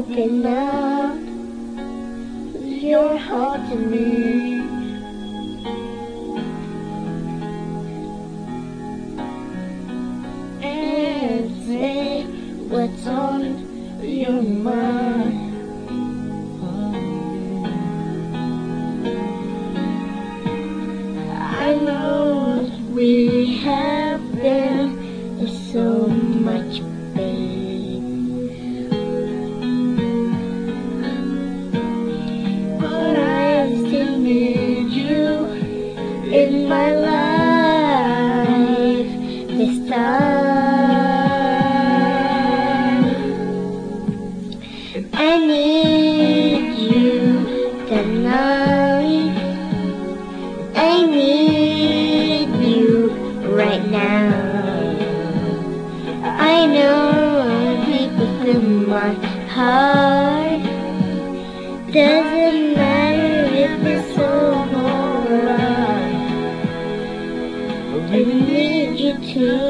open up your heart to me. And say what's on your mind. I know we have been in so much pain, but I still need you in my life this time. I need you tonight. I need you right now. I know deep within my heart, doesn't matter if it's over. I need you to